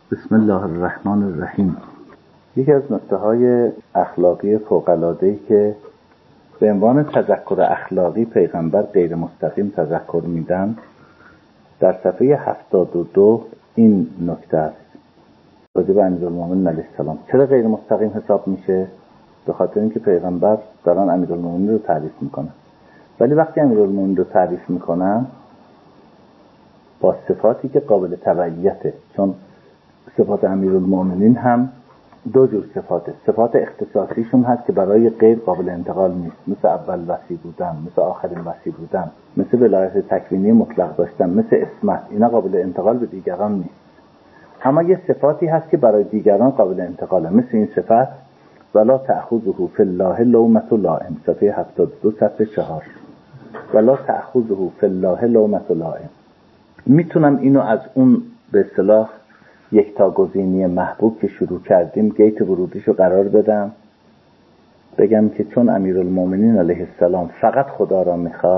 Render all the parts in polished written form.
بسم الله الرحمن الرحیم. یکی از نکته‌های اخلاقی فوق‌العاده‌ای که به عنوان تذکر اخلاقی پیغمبر غیر مستقیم تذکر میدن در صفحه 72 این نکته است راجع به امیرالمومنین علیه السلام. چرا غیر مستقیم حساب میشه؟ به خاطر اینکه پیغمبر دارن امیرالمومنین رو تعریف میکنن، ولی وقتی امیرالمومنین رو تعریف میکنن با صفاتی که قابل تبعیته، چون صفات امیرالمومنین هم دو جور صفاته. صفات اختصاصیشون هست که برای غیر قابل انتقال نیست، مثل اول وصی بودن، مثل آخرین وصی بودن، مثل ولایت تکوینی مطلق داشتن، مثل اسمت. اینا قابل انتقال به دیگران نیست. اما یه صفاتی هست که برای دیگران قابل انتقاله، مثل این صفت ولا تأخذه فی الله لومة لائم، صفحه 72 صفحه 4. ولا تأخذه فی الله لومة لائم. میتونم اینو از اون به اصطلاح یک تا گزینی محبوب که شروع کردیم گیت ورودیشو قرار بدم، بگم که چون امیرالمومنین علیه السلام فقط خدا را میخواد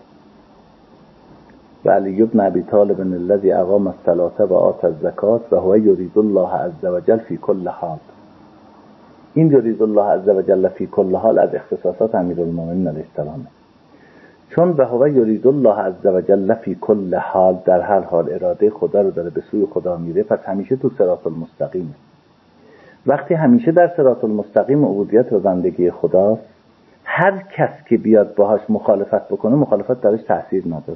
و علی بن ابی طالب الذی اقام الصلاة و آت الزکات و هو یرید الله عز وجل فی کل حال. این یرید الله عز وجل فی کل حال از اختصاصات امیرالمومنین علیه السلام، چون به هو یرید الله عز وجل فی کل حال، در هر حال اراده خدا رو داره، به سوی خدا میره، پس همیشه تو صراط المستقیم. وقتی همیشه در صراط المستقیم عبودیت و بندگی خداست، هر کس که بیاد باهاش مخالفت بکنه مخالفت درش تأثیر نداره.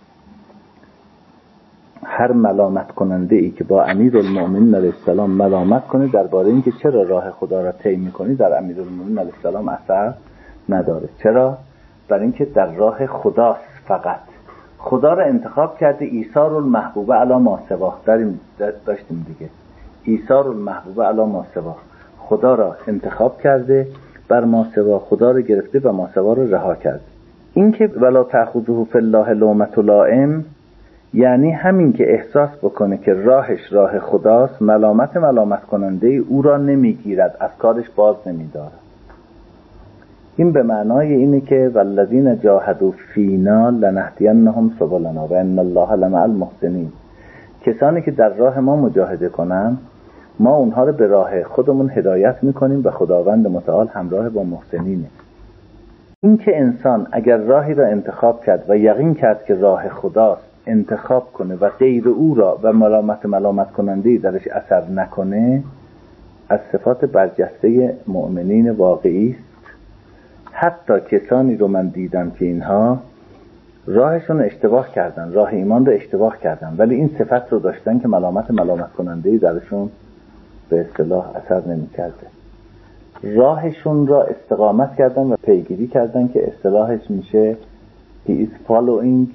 هر ملامت کننده ای که با امیرالمومنین علیه السلام ملامت کنه درباره اینکه چرا راه خدا را طی می‌کنی، در امیرالمومنین علیه السلام اثر نداره. چرا؟ برای اینکه در راه خداست. فقط خدا را انتخاب کرده. ایثار المحبوب علی ما سواه داشتیم دیگه. ایثار المحبوب علی ما سواه، خدا را انتخاب کرده بر ما سوا، خدا را گرفته و ما سوا را رها کرده. این که ولا تأخذه فی الله لومة لائم یعنی همین که احساس بکنه که راهش راه خداست، ملامت کننده او را نمیگیرد، از کارش باز نمیدارد. این به معنای اینه که والذین جاهدوا فینا لنهدینهم سبلنا و ان الله لمع المحسنین. کسانی که در راه ما مجاهده کنن ما اونها رو به راه خودمون هدایت میکنیم و خداوند متعال همراه با محسنینه. این که انسان اگر راهی را انتخاب کرد و یقین کرد که راه خداست انتخاب کنه و غیر او را و ملامت کننده درش اثر نکنه، از صفات برجسته مؤمنین واقعی است. حتی کسانی رو من دیدم که اینها راهشون اشتباه کردن، راه ایمان رو اشتباه کردن، ولی این صفت رو داشتن که ملامت کننده درشون به اصطلاح اثر نمی کرده. راهشون را استقامت کردن و پیگیری کردن که اصطلاحش میشه he is following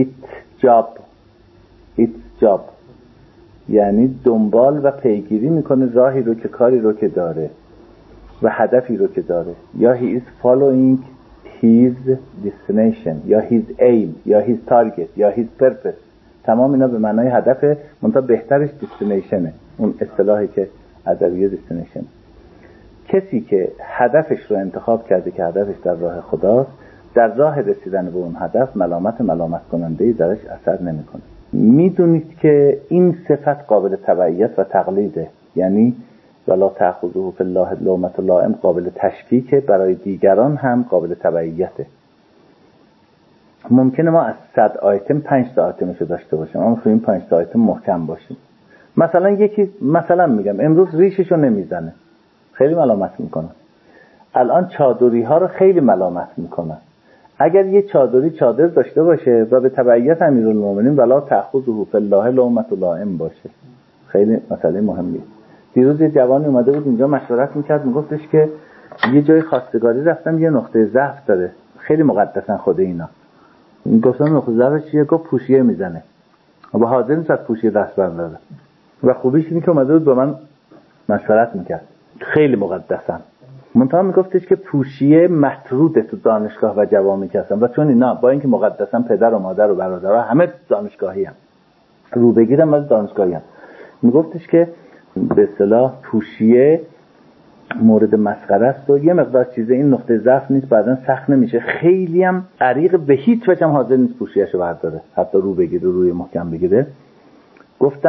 its job، یعنی دنبال و پیگیری میکنه راهی رو که کاری رو که داره و هدفی رو که داره. یا he is following his destination یا his aim یا his target یا his purpose. تمام اینا به معنای هدفه، منتها بهترش destinationه، اون اصطلاحی که ادبیه destination. کسی که هدفش رو انتخاب کرده که هدفش در راه خداست، در راه رسیدن به اون هدف ملامت کننده درش اثر نمیکنه. میدونید که این صفت قابل تبعیت و تقلیده، یعنی ولا تأخذه فی الله لومة لائم قابل تشکیکه، برای دیگران هم قابل تبعیته. ممکنه ما از 100 آیتم 5 تا آیتمشو داشته باشیم، اما تو این 5 تا آیتم محکم باشیم. مثلا میگم امروز ریششو نمیزنه، خیلی ملامت میکنه. الان چادری ها رو خیلی ملامت میکنه. اگر یه چادر داشته باشه و به تبعیت امیرالمومنین ولا تأخذه فی الله لومة لائم باشه، خیلی مسئله مهمیه. دیروز یه جوانی اومده بود اینجا مشورت میکرد، میگفتش که یه جای خواستگاری رفتم یه نقطه ضعف داره، خیلی مقدسن خود اینا. گفتم نقطه ضعفش چیه؟ گفت پوشیه میزنه و حاضر نیست از پوشیه دست برداره. و خوبیش اینه که اومده بود با من مشورت میکرد، خیلی مقدسن. منتها میگفتش که پوشیه مطروده تو دانشگاه و جوامع هستن، و چون اینا با اینکه مقدسن پدر و مادر و برادرها همه دانشگاهی هم رو بگیرم از دانشگاهی هم، میگفتش که به اصطلاح پوشیه مورد مسخره است و یه مقدار چیزه این نقطه ضعف نیست، بعدن سخت نمیشه. خیلی هم عریق به هیچ وجه هم حاضر نیست پوشیه‌شو برداره، حتی رو بگیره، روی محکم بگیره. گفتم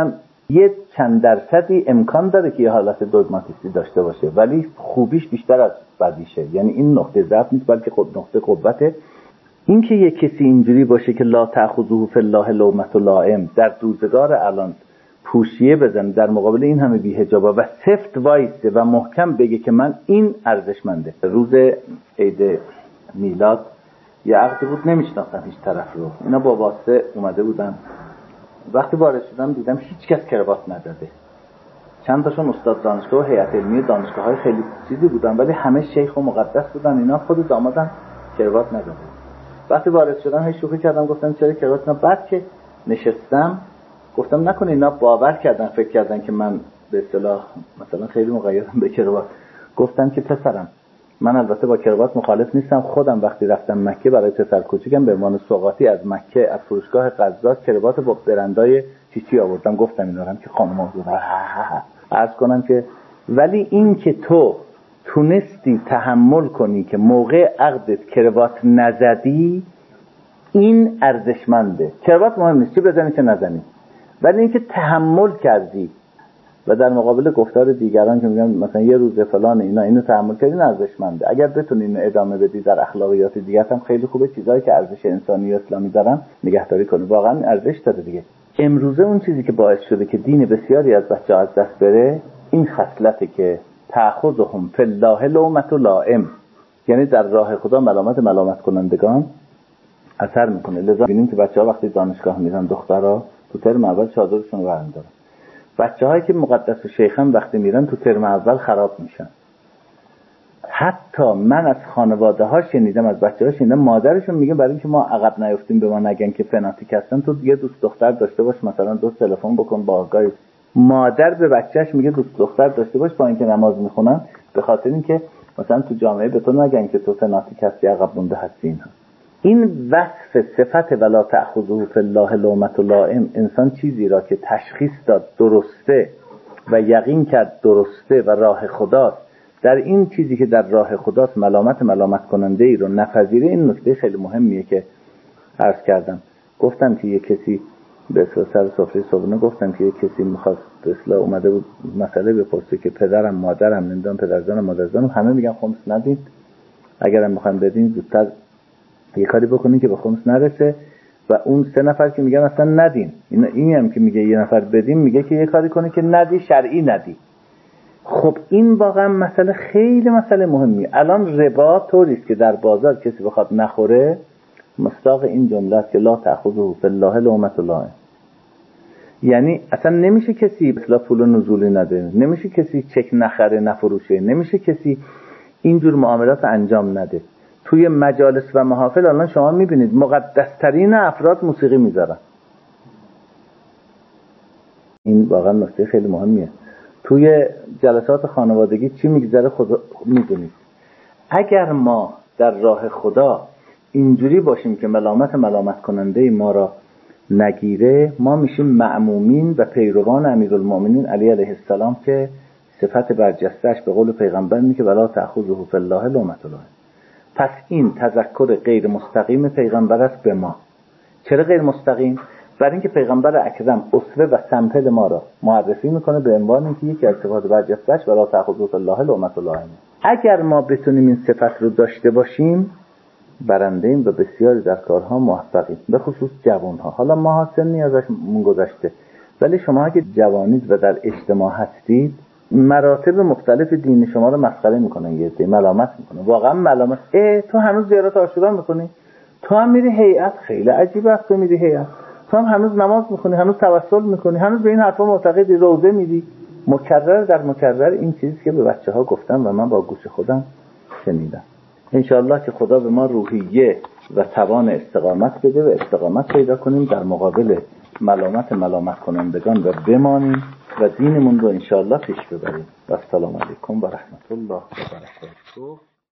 یه چند درصدی امکان داره که یه حالت دوگماتیستی داشته باشه، ولی خوبیش بیشتر از بدیشه. یعنی این نقطه ضعف نیست بلکه نقطه قوته. این که یه کسی اینجوری باشه که لا تأخذه فی الله لومة لائم، در روزگار الان پوشیه بزنه در مقابل این همه بی‌حجابا و سفت وایسه و محکم بگه که من این ارزشمنده. روز عید میلاد یه عقد بود، نمیشناختن هیچ طرف رو. اینا با واسطه اومده بودن. وقتی وارد شدم دیدم هیچ کس کراوات نداده. چند تاشون استاد دانشگاه و هیئت علمی دانشگاه‌های خیلی چیزی بودن، ولی همه شیخ و مقدس بودن. اینا خود دامادم کراوات نداده. وقتی وارد شدم هی شوخی کردم، گفتم چرا کراوات نه؟ بعد که نشستم گفتم نکنه اینا باور کردن، فکر کردن که من به اصطلاح مثلا خیلی مقیدم به کراوات. گفتم که پسرم، من البته با کراوات مخالف نیستم. خودم وقتی رفتم مکه برای پسر کوچیکم به عنوان سوغاتی از مکه از فروشگاه قزاق کراوات با برندای چیچی آوردم. گفتم اینا هم که خانم‌ها عرض کنم که ولی این که تو تونستی تحمل کنی که موقع عقدت کراوات نزدی، این ارزشمنده. کراوات مهم نیست چه بزنی چه نزنی، ولی اینکه تحمل کردی و در مقابل گفتار دیگران که میگن مثلا یه روز فلان اینا اینو تحمل کردین ارزشمنده. اگر بتونی اینو ادامه بدی در اخلاقیات دیگه هم خیلی خوبه. چیزایی که ارزش انسانی و اسلامی دارن نگهداری کنی، واقعا ارزش داره دیگه. امروزه اون چیزی که باعث شده که دین بسیاری از بچه‌ها از دست بره این خصلته که تأخذهم فی الله لومة لائم، یعنی در راه خدا ملامت کنندگان اثر میکنه. لذا ببینیم که بچه‌ها وقتی دانشگاه میرن، دخترها تو ترم اول چادرشون رو برمی‌دارن. بچه‌هایی که مقدس و شیخان وقتی میرن تو ترم اول خراب میشن. حتی من از خانواده‌ها شنیدم، از بچه‌ها شنیدم مادرشون میگه برای اینکه ما عقب نیفتیم به ما نگن که فناتیک هستن، تو یه دوست دختر داشته باش، مثلا 2 تلفن بکن با آگاهی. مادر به بچه‌اش میگه دوست دختر داشته باش با اینکه نماز میخونن، به خاطر اینکه مثلا تو جامعه به تو نگن که تو فناتیک هستی، عقب مونده هستی. اینها این وصف صفت ولا تأخذه فی الله لومة لائم، انسان چیزی را که تشخیص داد درسته و یقین کرد درسته و راه خداست، در این چیزی که در راه خداست ملامت کننده ای رو نپذیره. این نکته خیلی مهمیه که عرض کردم. گفتم که یک کسی به سر سفره صبحونه گفتم که یک کسی میخواست به اصطلاح اومده بود مسئله بپرسه که پدرم مادرم نمیدونم پدرزادم مادرزادم همه میگن خمس ندید، اگرم میخوایم بدین زودتر یه کاری بکنین که به خمس نرسه. و اون 3 نفر که میگن اصلا ندین، این هم که میگه یه نفر بدین میگه که یه کاری کنی که ندی، شرعی ندی. خب این واقعا مسئله خیلی مسئله مهمیه. الان ربا طوریست که در بازار کسی بخواد نخوره مصداق این جمله است که لا تأخذه فی الله لومة لائم. یعنی اصلا نمیشه کسی اصلا پول نزولی نده، نمیشه کسی چک نخره نفروشه، نمیشه کسی اینجور معاملات انجام نده. توی مجالس و محافل الان شما میبینید مقدسترین افراد موسیقی میذارن. این واقعا نکته خیلی مهمیه. توی جلسات خانوادگی چی میگذره خدا میدونید. اگر ما در راه خدا اینجوری باشیم که ملامت کننده ما را نگیره، ما میشیم مأمومین و پیروان امیرالمؤمنین علی علیه السلام که صفت برجسته‌اش به قول پیغمبر اینه که ولا تأخذه فی الله لومة لائم. پس این تذکر غیر مستقیم پیغمبر است به ما. چرا غیر مستقیم؟ برای اینکه پیغمبر اکرم اسوه و سمپل ما را معرفی میکنه به عنوان اینکه یکی از صفات برجسته‌اش ولا تأخذه فی الله لومة لائم. اگر ما بتونیم این صفت رو داشته باشیم برنده‌ایم و بسیاری در کارها موفقیم، به خصوص جوانها. حالا ما سنی ازمون گذشته، ولی شما اگه جوانید و در اجتماع هستید مراتب مختلف دین شما رو مسخره میکنن، یه عده ملامت میکنن، واقعا ملامت. تو هنوز زیارت عاشورا میکنی؟ تو هم میری هیئت؟ خیلی عجیبه است تو میری هیئت. تو هم هنوز نماز میخونی، هنوز توسل میکنی، هنوز به این حرفا معتقدی، روزه میری. مکرر در مکرر این چیزی که به بچه‌ها گفتم و من با گوش خودم شنیدم. انشاءالله که خدا به ما روحیه و توان استقامت بده و استقامت پیدا کنیم در مقابل ملامت کنندگان و بمانیم و دینمون رو انشاءالله پیش ببریم. و السلام علیکم و رحمت الله و برکاته.